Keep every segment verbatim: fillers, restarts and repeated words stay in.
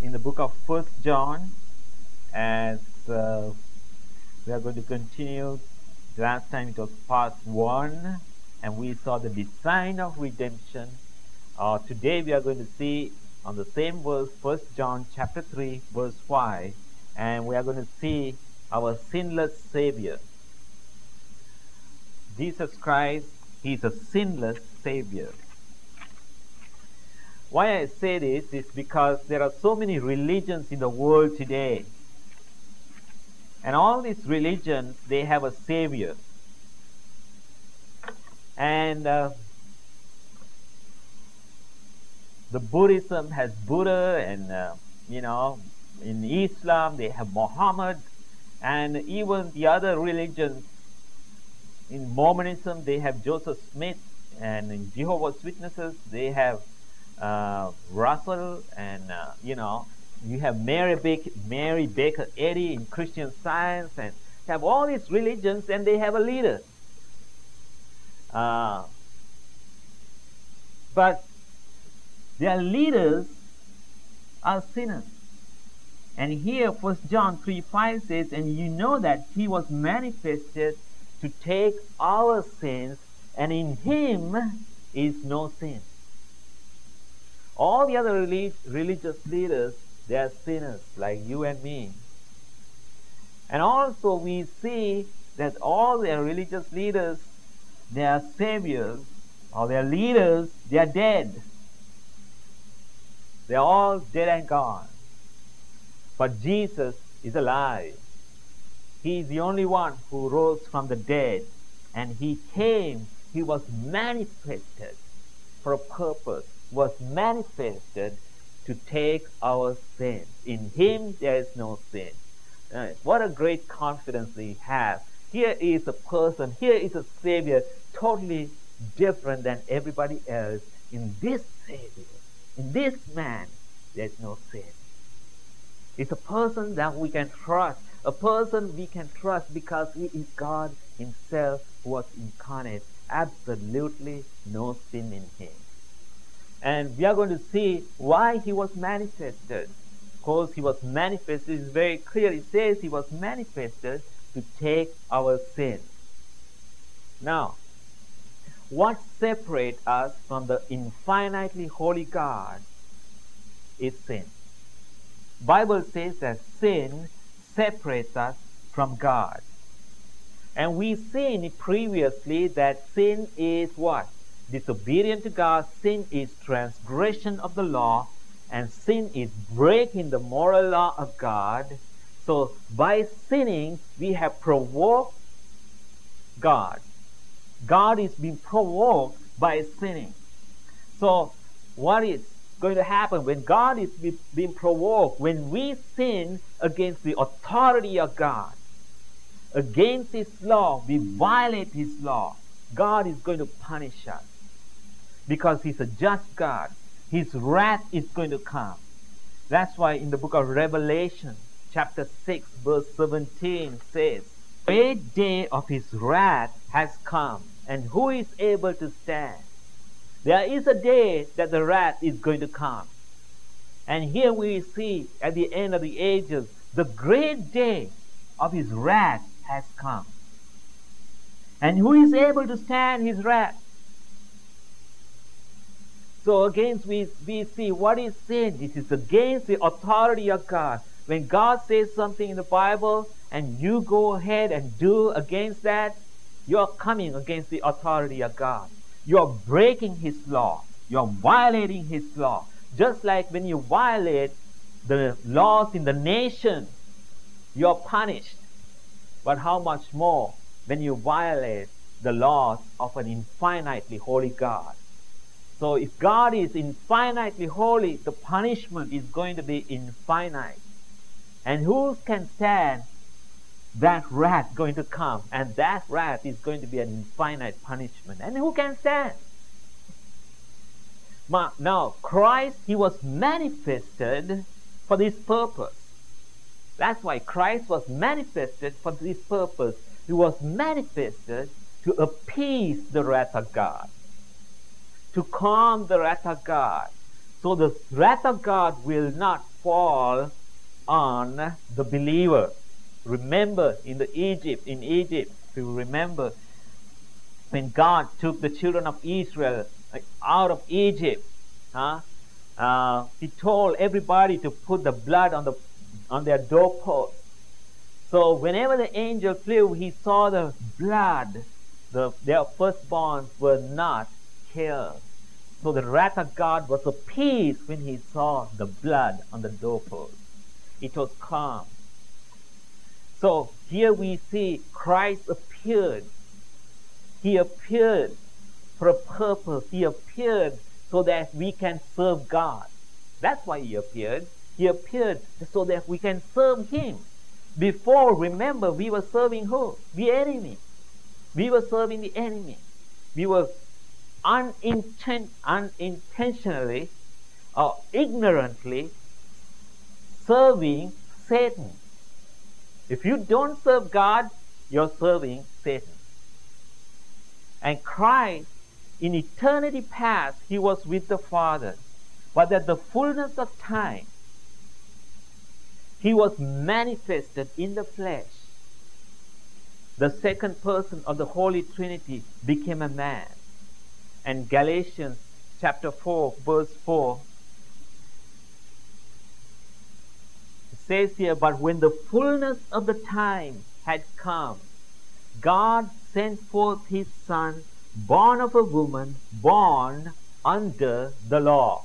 in the book of First John, as uh, we are going to continue. Last time it was part one, and we saw the design of redemption. Uh, today we are going to see on the same verse, First John chapter three, verse five, and we are going to see our sinless Savior. Jesus Christ, He is a sinless Savior. Why I say this is because there are so many religions in the world today. And all these religions, they have a Savior. And uh, the Buddhism has Buddha, and, uh, you know, in Islam, they have Muhammad. And even the other religions, in Mormonism, they have Joseph Smith. And in Jehovah's Witnesses, they have uh, Russell. And, uh, you know, you have Mary Baker, Mary Baker Eddy in Christian Science. And have all these religions, and they have a leader. Uh, but their leaders are sinners. And here First John three five says, and you know that he was manifested to take our sins, and in him is no sin. All the other relig religious leaders, they are sinners like you and me. And also we see that all their religious leaders, their saviors or their leaders, they are dead. They are all dead and gone. But Jesus is alive. He is the only one who rose from the dead. And he came, he was manifested for a purpose, was manifested to take our sins. In him there is no sin. Uh, what a great confidence we have. Here is a person, here is a Savior, totally different than everybody else. In this Savior, in this man, there is no sin. It's a person that we can trust, a person we can trust because he is God himself who was incarnate. Absolutely no sin in him. And we are going to see why he was manifested. Of course, he was manifested, it's very clear. It says he was manifested to take our sin. Now, what separates us from the infinitely holy God is sin. Bible says that sin separates us from God. And we've seen previously that sin is what? Disobedient to God. Sin is transgression of the law. And sin is breaking the moral law of God. So by sinning, we have provoked God. God is being provoked by sinning. So what is going to happen when God is be, being provoked? When we sin against the authority of God, against his law, we violate his law, God is going to punish us because he's a just God. His wrath is going to come. That's why in the book of Revelation chapter six verse seventeen says, the great day of his wrath has come, and who is able to stand? There is a day that the wrath is going to come. And here we see at the end of the ages, the great day of his wrath has come. And who is able to stand his wrath? So against we, we see what is sin. This is against the authority of God. When God says something in the Bible and you go ahead and do against that, you are coming against the authority of God. You are breaking his law. You are violating his law. Just like when you violate the laws in the nation, you are punished. But how much more when you violate the laws of an infinitely holy God? So if God is infinitely holy, the punishment is going to be infinite. And who can stand that wrath going to come? And that wrath is going to be an infinite punishment. And who can stand? Now, Christ, he was manifested for this purpose. That's why Christ was manifested for this purpose. He was manifested to appease the wrath of God, to calm the wrath of God, so the wrath of God will not fall on the believer. Remember in the Egypt, in Egypt, if you remember, when God took the children of Israel out of Egypt, huh? uh, He told everybody to put the blood on the on their doorposts. So whenever the angel flew, he saw the blood. The, their firstborns were not killed. So the wrath of God was appeased when he saw the blood on the doorpost. It was calm. So here we see Christ appeared. He appeared for a purpose. He appeared so that we can serve God. That's why he appeared. He appeared so that we can serve him. Before, remember, we were serving who? The enemy. We were serving the enemy. We were uninten- unintentionally or ignorantly serving Satan. If you don't serve God, you're serving Satan. And Christ, in eternity past, he was with the Father. But at the fullness of time, he was manifested in the flesh. The second person of the Holy Trinity became a man. And Galatians chapter four, verse four, it says here, but when the fullness of the time had come, God sent forth his Son, born of a woman, born under the law.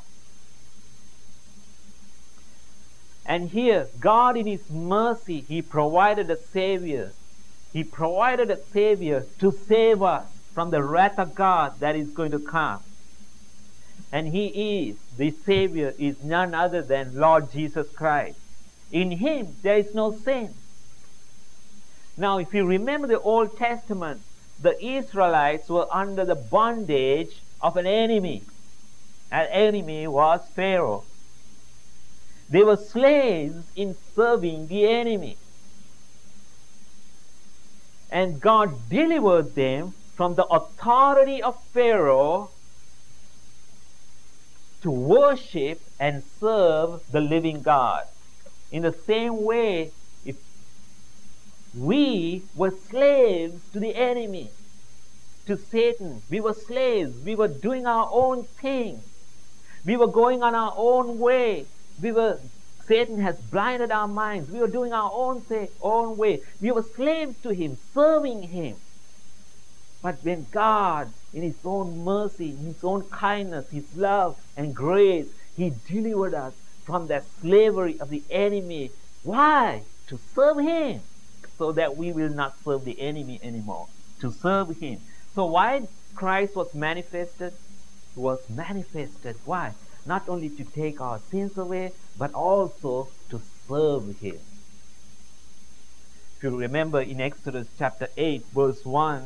And here, God in his mercy, he provided a Savior. He provided a Savior to save us from the wrath of God that is going to come. And he is, the Savior is none other than Lord Jesus Christ. In him, there is no sin. Now, if you remember the Old Testament, the Israelites were under the bondage of an enemy. That enemy was Pharaoh. They were slaves in serving the enemy. And God delivered them from the authority of Pharaoh to worship and serve the living God. In the same way, if we were slaves to the enemy, to Satan, we were slaves, we were doing our own thing, we were going on our own way. We were, Satan has blinded our minds. We were doing our own, say, own way. We were slaves to him, serving him. But when God, in his own mercy, in his own kindness, his love and grace, he delivered us from that slavery of the enemy. Why? To serve him, so that we will not serve the enemy anymore. To serve him. So why Christ was manifested? He was manifested. Why? Not only to take our sins away, but also to serve him. If you remember in Exodus chapter eight, verse one,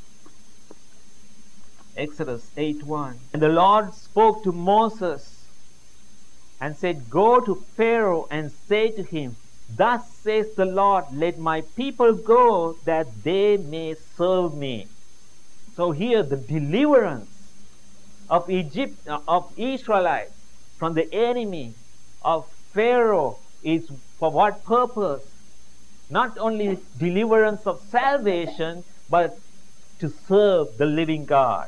Exodus eight one, and the Lord spoke to Moses and said, go to Pharaoh and say to him, thus says the Lord, let my people go that they may serve me. So here the deliverance of Egypt, of Israelites from the enemy of Pharaoh is for what purpose? Not only deliverance of salvation, but to serve the living God.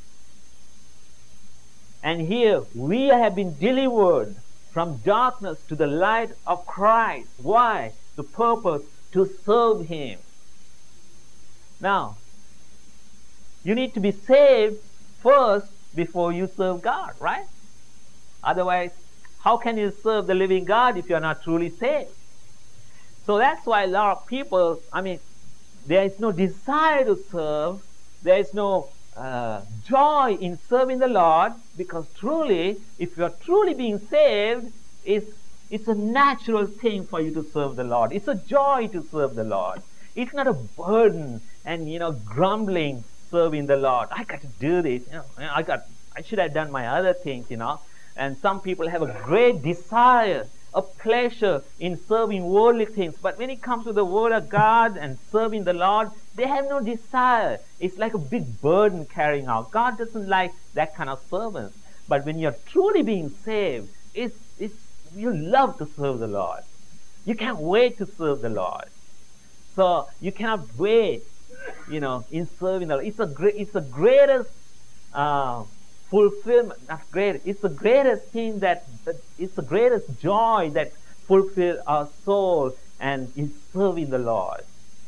And here we have been delivered from darkness to the light of Christ. Why? The purpose to serve him. Now, you need to be saved first before you serve God, right? Otherwise, how can you serve the living God if you are not truly saved? So that's why a lot of people, I mean, there is no desire to serve. There is no uh, joy in serving the Lord, because truly, if you are truly being saved, it's, it's a natural thing for you to serve the Lord. It's a joy to serve the Lord. It's not a burden and, you know, grumbling serving the Lord. I got to do this. You know, I got. I should have done my other things, you know. And some people have a great desire, a pleasure in serving worldly things. But when it comes to the Word of God and serving the Lord, they have no desire. It's like a big burden carrying out. God doesn't like that kind of servants. But when you're truly being saved, it's, it's you love to serve the Lord. You can't wait to serve the Lord. So you cannot wait, you know, in serving the Lord. It's a great, it's the greatest uh, fulfillment. Not great. It's the greatest thing that, that it's the greatest joy that fulfills our soul and is serving the Lord.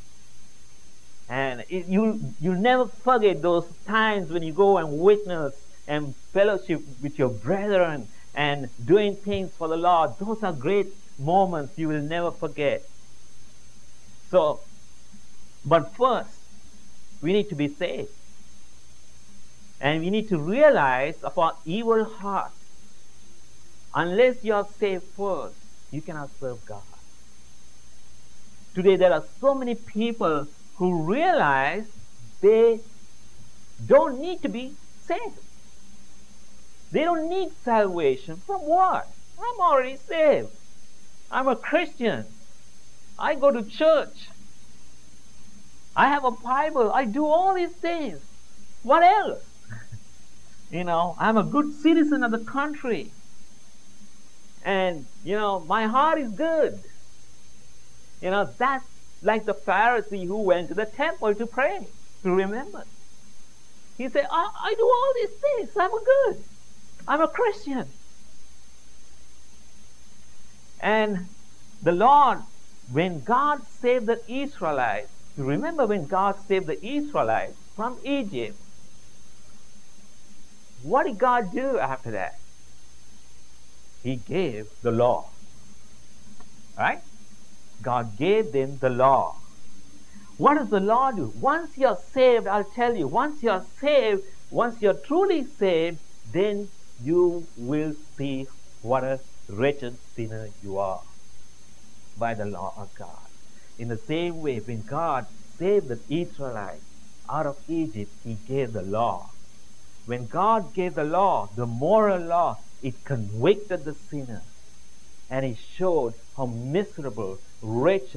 And it, you you never forget those times when you go and witness and fellowship with your brethren and doing things for the Lord. Those are great moments you will never forget. So, but first, we need to be saved. And we need to realize of our evil heart. Unless you are saved first, you cannot serve God. Today there are so many people who realize they don't need to be saved. They don't need salvation. From what? I'm already saved. I'm a Christian. I go to church. I have a Bible. I do all these things. What else? You know, I'm a good citizen of the country. And, you know, my heart is good. You know, that's like the Pharisee who went to the temple to pray, to remember. He said, I, I do all these things. I'm a good. I'm a Christian. And the Lord, when God saved the Israelites, you remember when God saved the Israelites from Egypt, what did God do after that? He gave the law. Right? God gave them the law. What does the law do? Once you're saved, I'll tell you, once you're saved, once you're truly saved, then you will see what a wretched sinner you are by the law of God. In the same way, when God saved the Israelites out of Egypt, He gave the law. When God gave the law, the moral law, it convicted the sinner. And it showed how miserable, wretched,